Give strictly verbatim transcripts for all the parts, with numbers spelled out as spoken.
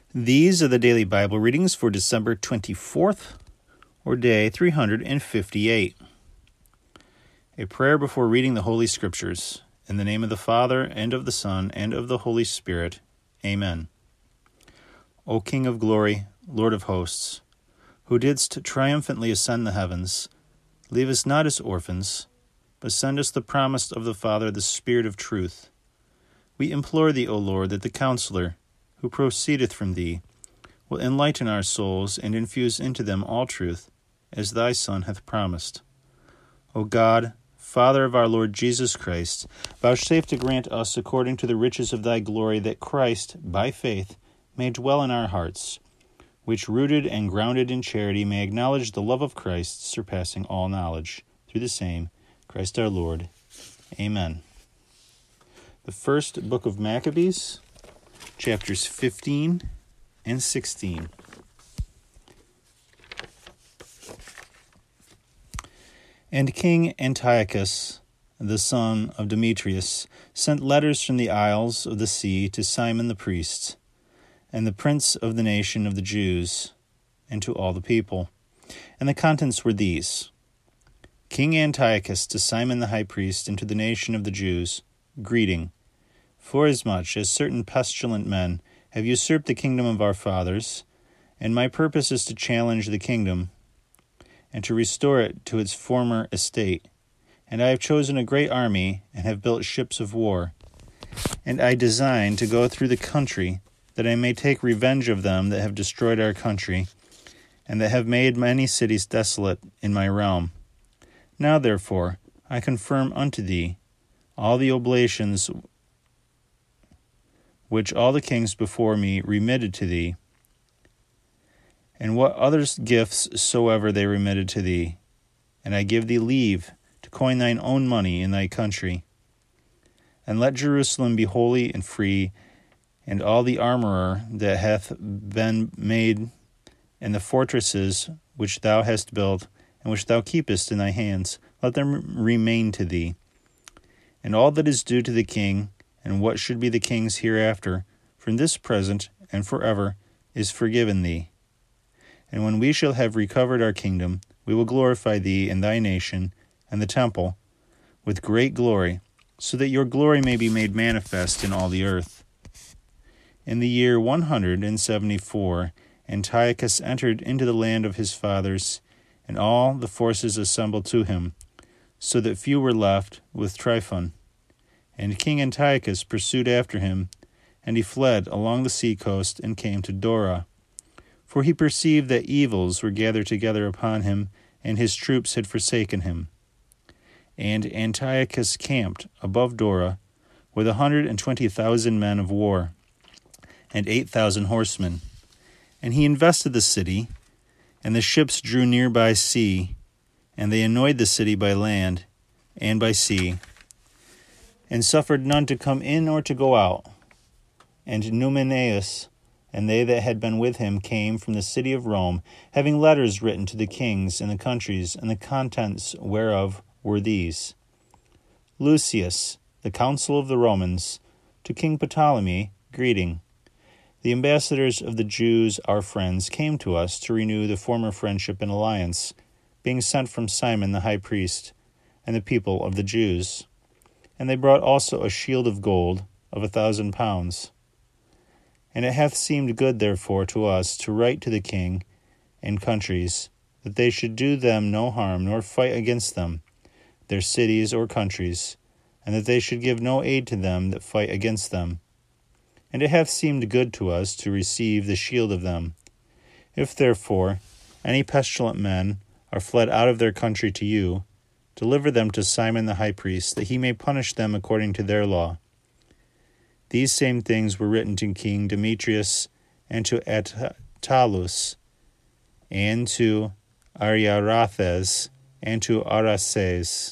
These are the daily Bible readings for December twenty-fourth, or day three hundred fifty-eight. A prayer before reading the Holy Scriptures. In the name of the Father, and of the Son, and of the Holy Spirit. Amen. O King of glory, Lord of hosts, who didst triumphantly ascend the heavens, leave us not as orphans, but send us the promise of the Father, the Spirit of truth. We implore thee, O Lord, that the Counselor, who proceedeth from thee, will enlighten our souls and infuse into them all truth, as thy Son hath promised. O God, Father of our Lord Jesus Christ, vouchsafe to grant us, according to the riches of thy glory, that Christ, by faith, may dwell in our hearts, which, rooted and grounded in charity, may acknowledge the love of Christ, surpassing all knowledge. Through the same, Christ our Lord. Amen. The first book of Maccabees, chapters fifteen and sixteen. And King Antiochus, the son of Demetrius, sent letters from the isles of the sea to Simon the priest, and the prince of the nation of the Jews, and to all the people. And the contents were these: King Antiochus to Simon the high priest, and to the nation of the Jews, greeting. Forasmuch as certain pestilent men have usurped the kingdom of our fathers, and my purpose is to challenge the kingdom, and to restore it to its former estate. And I have chosen a great army, and have built ships of war. And I design to go through the country, that I may take revenge of them that have destroyed our country, and that have made many cities desolate in my realm. Now therefore I confirm unto thee all the oblations which all the kings before me remitted to thee, and what other gifts soever they remitted to thee. And I give thee leave to coin thine own money in thy country. And let Jerusalem be holy and free, and all the armorer that hath been made, and the fortresses which thou hast built, and which thou keepest in thy hands, let them remain to thee. And all that is due to the king, and what should be the king's hereafter, from this present and forever, is forgiven thee. And when we shall have recovered our kingdom, we will glorify thee and thy nation, and the temple, with great glory, so that your glory may be made manifest in all the earth. In the year one hundred and seventy-four, Antiochus entered into the land of his fathers, and all the forces assembled to him, so that few were left with Tryphon. And King Antiochus pursued after him, and he fled along the sea coast and came to Dora. For he perceived that evils were gathered together upon him, and his troops had forsaken him. And Antiochus camped above Dora with a hundred and twenty thousand men of war, and eight thousand horsemen. And he invested the city, and the ships drew near by sea, and they annoyed the city by land and by sea, and suffered none to come in or to go out. And Numeneus and they that had been with him came from the city of Rome, having letters written to the kings in the countries, and the contents whereof were these: Lucius, the consul of the Romans, to King Ptolemy, greeting. The ambassadors of the Jews, our friends, came to us to renew the former friendship and alliance, being sent from Simon the high priest, and the people of the Jews. And they brought also a shield of gold of a thousand pounds. And it hath seemed good therefore to us to write to the king and countries, that they should do them no harm, nor fight against them, their cities or countries, and that they should give no aid to them that fight against them. And it hath seemed good to us to receive the shield of them. If therefore any pestilent men are fled out of their country to you, deliver them to Simon the high priest, that he may punish them according to their law. These same things were written to King Demetrius, and to Attalus, and to Ariarathes, and to Arases,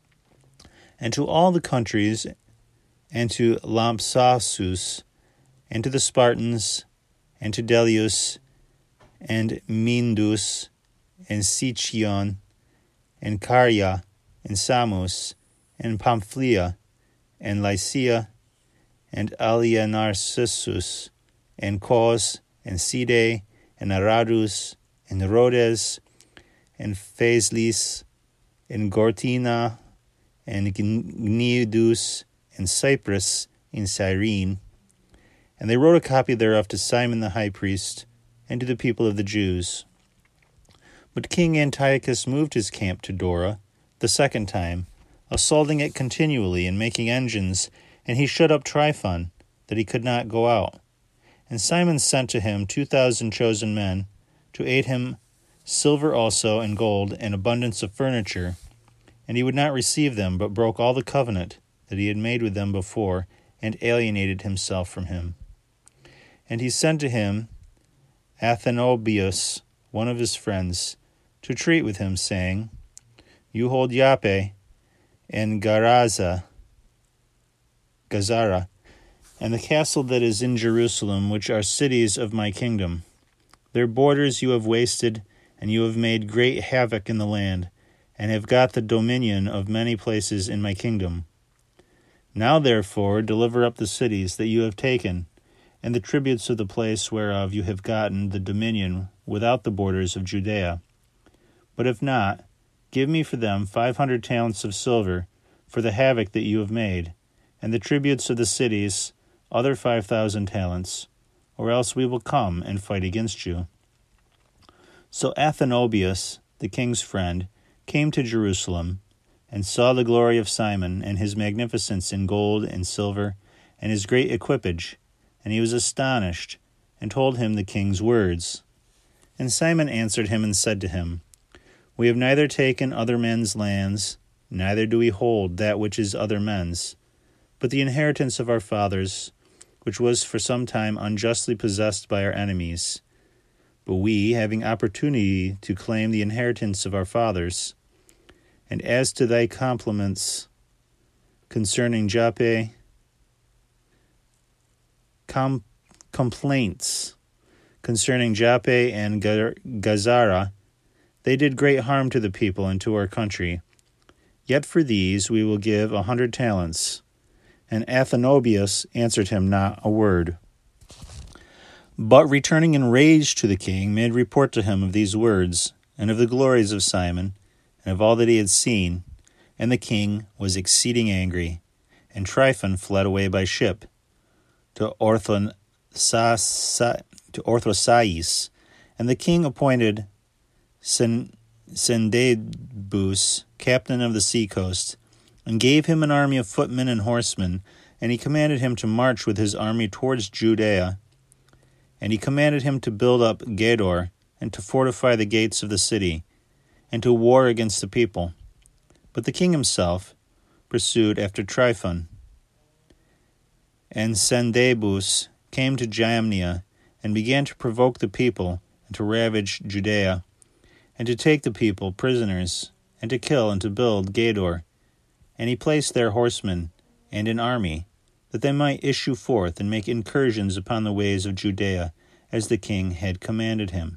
and to all the countries, and to Lampsasus, and to the Spartans, and to Delius, and Mindus, and Sicyon, and Caria, and Samos, and Pamphylia, and Lycia, and Alia Narcissus, and Cos, and Side, and Aradus, and Rhodes, and Phaselis, and Gortina, and Gneudus, and Cyprus, in Cyrene. And they wrote a copy thereof to Simon the high priest, and to the people of the Jews. But King Antiochus moved his camp to Dora the second time, assaulting it continually and making engines, and he shut up Tryphon, that he could not go out. And Simon sent to him two thousand chosen men, to aid him, silver also, and gold, and abundance of furniture. And he would not receive them, but broke all the covenant that he had made with them before, and alienated himself from him. And he sent to him Athenobius, one of his friends, to treat with him, saying, You hold Yape, and Garaza, Gazara, and the castle that is in Jerusalem, which are cities of my kingdom. Their borders you have wasted, and you have made great havoc in the land, and have got the dominion of many places in my kingdom. Now therefore deliver up the cities that you have taken, and the tributes of the place whereof you have gotten the dominion without the borders of Judea. But if not, give me for them five hundred talents of silver, for the havoc that you have made, and the tributes of the cities, other five thousand talents, or else we will come and fight against you. So Athenobius, the king's friend, came to Jerusalem, and saw the glory of Simon, and his magnificence in gold and silver, and his great equipage, and he was astonished, and told him the king's words. And Simon answered him and said to him, We have neither taken other men's lands, neither do we hold that which is other men's, but the inheritance of our fathers, which was for some time unjustly possessed by our enemies. But we, having opportunity to claim the inheritance of our fathers, and as to thy compliments concerning Joppe, com- complaints concerning Joppe and Gazara, they did great harm to the people and to our country. Yet for these we will give a hundred talents. And Athenobius answered him not a word. But returning enraged to the king, made report to him of these words, and of the glories of Simon, and of all that he had seen. And the king was exceeding angry. And Tryphon fled away by ship to Orthosais. And the king appointed Sendebus, captain of the seacoast, and gave him an army of footmen and horsemen, and he commanded him to march with his army towards Judea. And he commanded him to build up Gedor, and to fortify the gates of the city, and to war against the people. But the king himself pursued after Tryphon. And Sendebus came to Jamnia, and began to provoke the people, and to ravage Judea, and to take the people prisoners, and to kill and to build Gedor. And he placed there horsemen and an army, that they might issue forth and make incursions upon the ways of Judea, as the king had commanded him.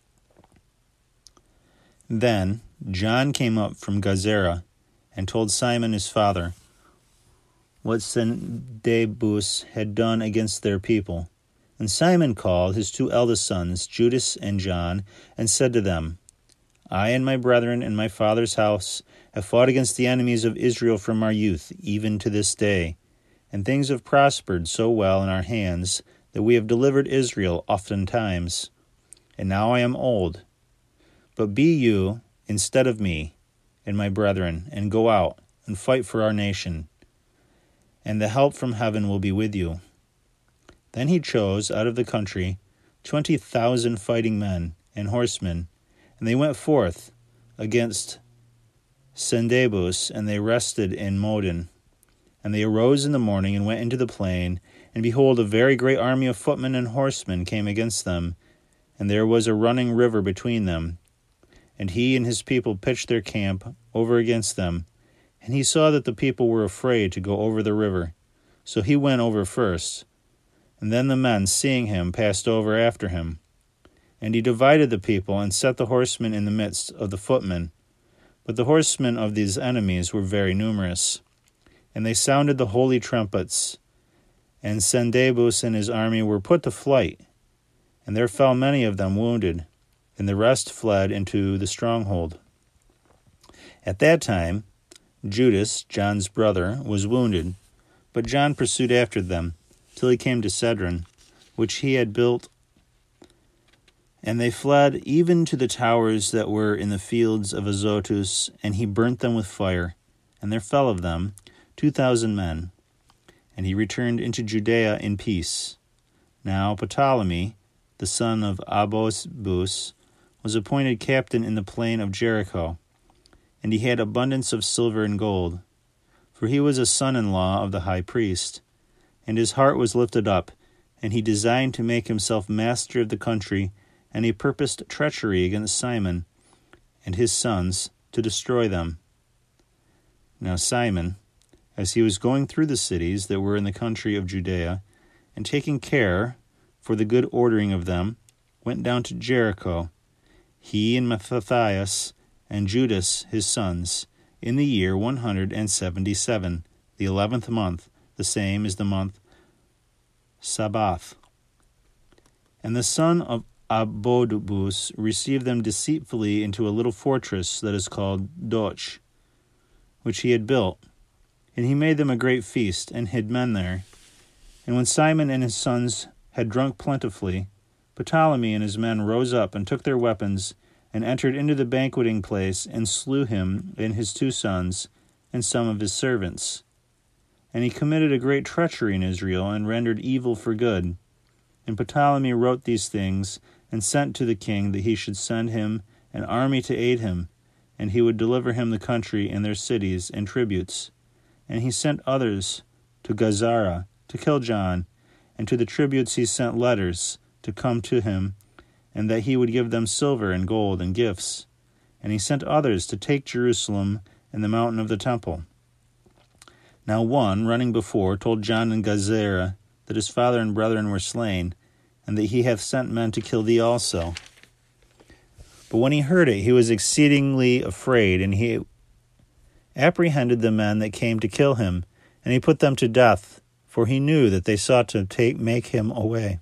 Then John came up from Gazara, and told Simon his father what Sendebus had done against their people. And Simon called his two eldest sons, Judas and John, and said to them, I and my brethren and my father's house have fought against the enemies of Israel from our youth, even to this day. And things have prospered so well in our hands that we have delivered Israel oftentimes. And now I am old. But be you instead of me and my brethren, and go out and fight for our nation, and the help from heaven will be with you. Then he chose out of the country twenty thousand fighting men and horsemen, and they went forth against Sendebus, and they rested in Modin. And they arose in the morning and went into the plain, and behold, a very great army of footmen and horsemen came against them, and there was a running river between them. And he and his people pitched their camp over against them, and he saw that the people were afraid to go over the river. So he went over first, and then the men, seeing him, passed over after him. And he divided the people, and set the horsemen in the midst of the footmen. But the horsemen of these enemies were very numerous. And they sounded the holy trumpets, and Sendebus and his army were put to flight. and there fell many of them wounded, and the rest fled into the stronghold. At that time, Judas, John's brother, was wounded, but John pursued after them, till he came to Cedron, which he had built. And they fled even to the towers that were in the fields of Azotus, and he burnt them with fire. And there fell of them two thousand men. And he returned into Judea in peace. Now Ptolemy, the son of Abosbus, was appointed captain in the plain of Jericho, and he had abundance of silver and gold, for he was a son-in-law of the high priest. And his heart was lifted up, and he designed to make himself master of the country, and he purposed treachery against Simon and his sons to destroy them. Now Simon, as he was going through the cities that were in the country of Judea, and taking care for the good ordering of them, went down to Jericho, he and Matthias and Judas his sons, in the year one hundred and seventy-seven, the eleventh month, the same as the month Sabbath. And the son of Abodubus received them deceitfully into a little fortress that is called Doch, which he had built. And he made them a great feast, and hid men there. And when Simon and his sons had drunk plentifully, Ptolemy and his men rose up and took their weapons, and entered into the banqueting place, and slew him and his two sons, and some of his servants. And he committed a great treachery in Israel, and rendered evil for good. And Ptolemy wrote these things, and sent to the king that he should send him an army to aid him, and he would deliver him the country and their cities and tributes. And he sent others to Gazara to kill John, and to the tributes he sent letters to come to him, and that he would give them silver and gold and gifts. And he sent others to take Jerusalem and the mountain of the temple. Now one, running before, told John in Gazara that his father and brethren were slain, and that he hath sent men to kill thee also. But when he heard it, he was exceedingly afraid, and he apprehended the men that came to kill him, and he put them to death, for he knew that they sought to take make him away.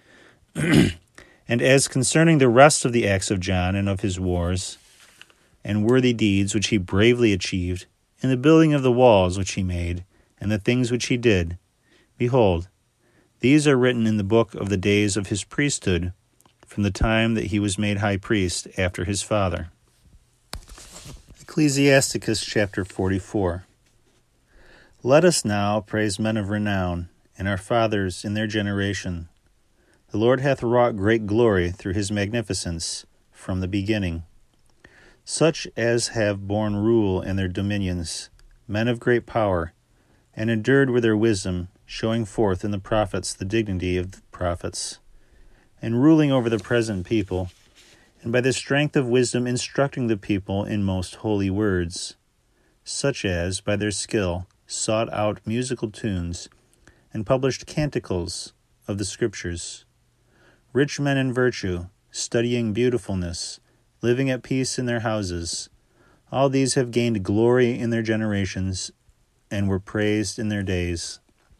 And as concerning the rest of the acts of John and of his wars, and worthy deeds which he bravely achieved, and the building of the walls which he made, and the things which he did, behold, these are written in the book of the days of his priesthood, from the time that he was made high priest after his father. Ecclesiasticus chapter forty-four. Let us now praise men of renown, and our fathers in their generation. The Lord hath wrought great glory through his magnificence from the beginning. Such as have borne rule in their dominions, men of great power, and endured with their wisdom, showing forth in the prophets the dignity of the prophets, and ruling over the present people, and by the strength of wisdom instructing the people in most holy words, such as, by their skill, sought out musical tunes, and published canticles of the Scriptures. Rich men in virtue, studying beautifulness, living at peace in their houses, all these have gained glory in their generations, and were praised in their days.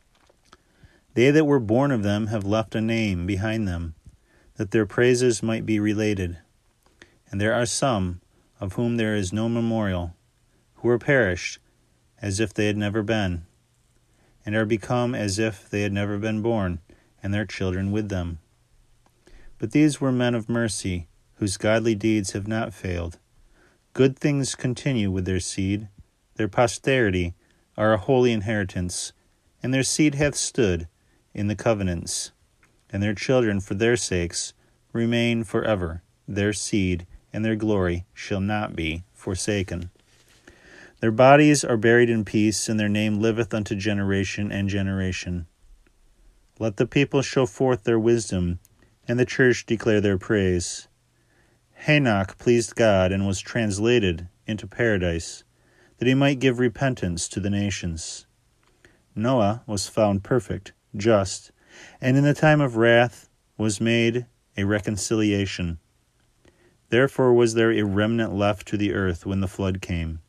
They that were born of them have left a name behind them, that their praises might be related. And there are some, of whom there is no memorial, who are perished, as if they had never been, and are become as if they had never been born, and their children with them. But these were men of mercy, whose godly deeds have not failed. Good things continue with their seed. Their posterity are a holy inheritance, and their seed hath stood in the covenants, and their children for their sakes remain forever. Their seed and their glory shall not be forsaken. Their bodies are buried in peace, and their name liveth unto generation and generation. Let the people show forth their wisdom, and the church declare their praise. Henoch pleased God, and was translated into paradise, that he might give repentance to the nations. Noah was found perfect, just, and in the time of wrath was made a reconciliation. Therefore was there a remnant left to the earth when the flood came.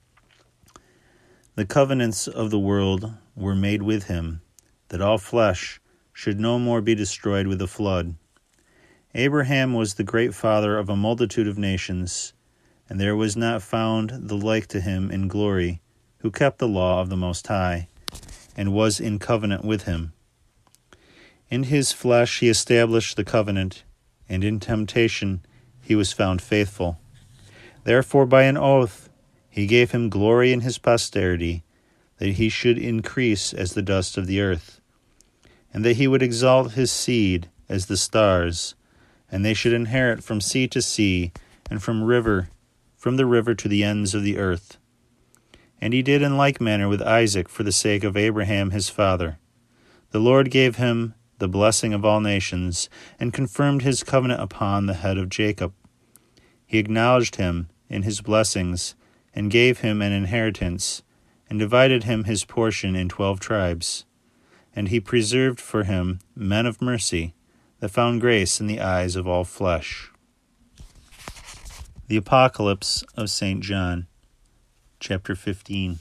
The covenants of the world were made with him, that all flesh should no more be destroyed with the flood. Abraham was the great father of a multitude of nations, and there was not found the like to him in glory, who kept the law of the Most High, and was in covenant with him. In his flesh he established the covenant, and in temptation he was found faithful. Therefore by an oath he gave him glory in his posterity, that he should increase as the dust of the earth, and that he would exalt his seed as the stars, and they should inherit from sea to sea, and from river, from the river to the ends of the earth. And he did in like manner with Isaac for the sake of Abraham his father. The Lord gave him the blessing of all nations, and confirmed his covenant upon the head of Jacob. He acknowledged him in his blessings, and gave him an inheritance, and divided him his portion in twelve tribes. And he preserved for him men of mercy, that found grace in the eyes of all flesh. The Apocalypse of Saint John, chapter fifteen.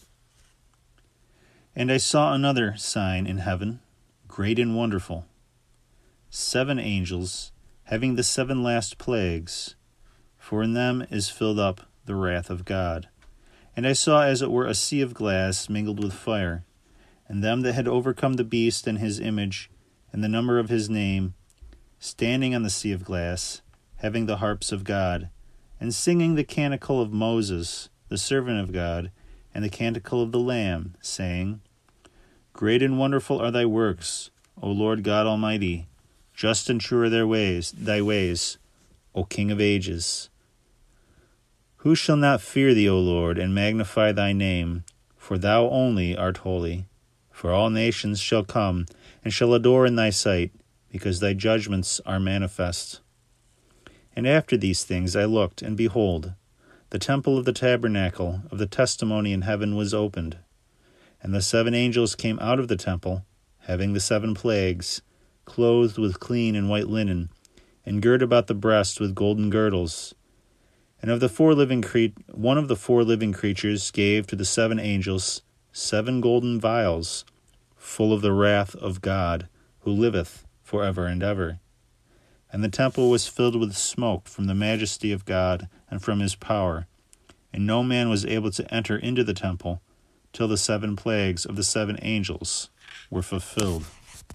And I saw another sign in heaven, great and wonderful, seven angels, having the seven last plagues, for in them is filled up the wrath of God. And I saw as it were a sea of glass mingled with fire, and them that had overcome the beast and his image, and the number of his name, standing on the sea of glass, having the harps of God, and singing the canticle of Moses, the servant of God, and the canticle of the Lamb, saying, Great and wonderful are thy works, O Lord God Almighty. Just and true are their ways, thy ways, O King of ages. Who shall not fear thee, O Lord, and magnify thy name? For thou only art holy. For all nations shall come, and shall adore in thy sight, because thy judgments are manifest. And after these things I looked, and behold, the temple of the tabernacle of the testimony in heaven was opened. And the seven angels came out of the temple, having the seven plagues, clothed with clean and white linen, and girt about the breast with golden girdles. And of the four living cre- one of the four living creatures gave to the seven angels seven golden vials, full of the wrath of God, who liveth for ever and ever. And the temple was filled with smoke from the majesty of God and from his power, and no man was able to enter into the temple till the seven plagues of the seven angels were fulfilled.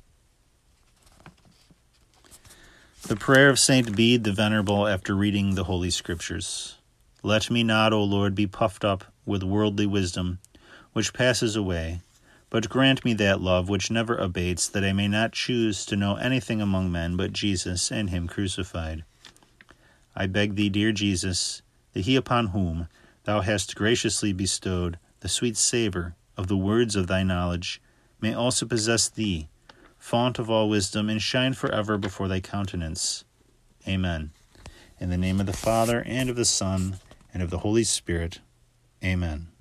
The prayer of Saint Bede the Venerable after reading the Holy Scriptures. Let me not, O Lord, be puffed up with worldly wisdom, which passes away, but grant me that love which never abates, that I may not choose to know anything among men but Jesus and him crucified. I beg thee, dear Jesus, that he upon whom thou hast graciously bestowed the sweet savour of the words of thy knowledge may also possess thee, fount of all wisdom, and shine forever before thy countenance. Amen. In the name of the Father, and of the Son, and of the Holy Spirit. Amen.